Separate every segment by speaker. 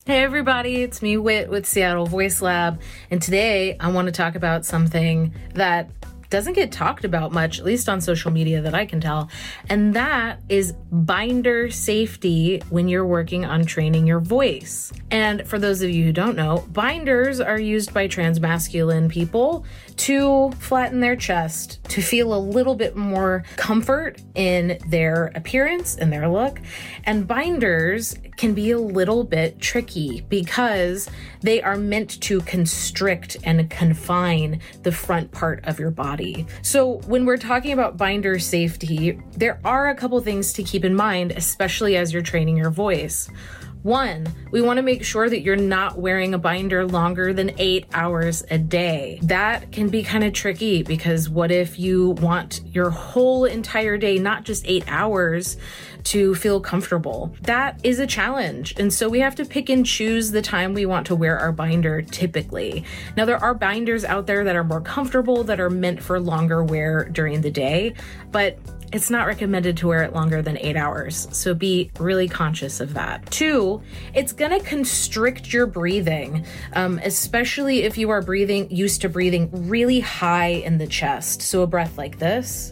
Speaker 1: Hey everybody, it's me, Whit, with Seattle Voice Lab, and today I want to talk about something that doesn't get talked about much, at least on social media that I can tell, and that is binder safety when you're working on training your voice. And for those of you who don't know, binders are used by transmasculine people to flatten their chest, to feel a little bit more comfort in their appearance and their look. And binders can be a little bit tricky because they are meant to constrict and confine the front part of your body. So when we're talking about binder safety, there are a couple things to keep in mind, especially as you're training your voice. One, we want to make sure that you're not wearing a binder longer than 8 hours a day. That can be kind of tricky because what if you want your whole entire day, not just 8 hours, to feel comfortable? That is a challenge. And so we have to pick and choose the time we want to wear our binder typically. Now, there are binders out there that are more comfortable, that are meant for longer wear during the day, but it's not recommended to wear it longer than 8 hours. So be really conscious of that. Two, it's gonna constrict your breathing, especially if you are used to breathing really high in the chest. So a breath like this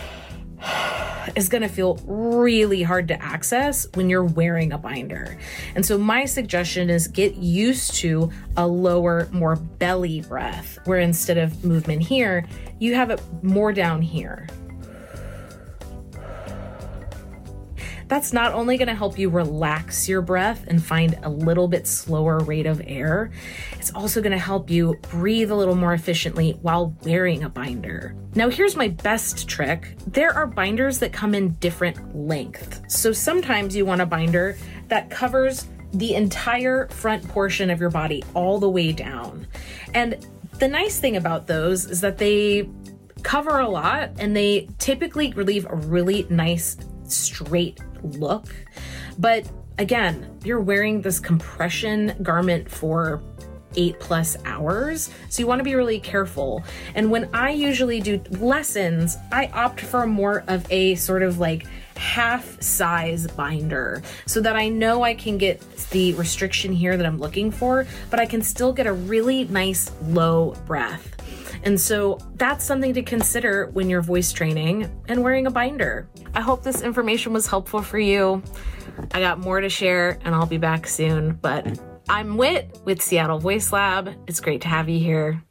Speaker 1: is gonna feel really hard to access when you're wearing a binder. And so my suggestion is get used to a lower, more belly breath, where instead of movement here, you have it more down here. That's not only going to help you relax your breath and find a little bit slower rate of air, it's also going to help you breathe a little more efficiently while wearing a binder. Now, here's my best trick. There are binders that come in different lengths. So sometimes you want a binder that covers the entire front portion of your body all the way down. And the nice thing about those is that they cover a lot and they typically leave a really nice straight look. But again, you're wearing this compression garment for 8+ hours. So you want to be really careful. And when I usually do lessons, I opt for more of a sort of like half size binder so that I know I can get the restriction here that I'm looking for, but I can still get a really nice low breath. And so that's something to consider when you're voice training and wearing a binder. I hope this information was helpful for you. I got more to share and I'll be back soon, but I'm Whit with Seattle Voice Lab. It's great to have you here.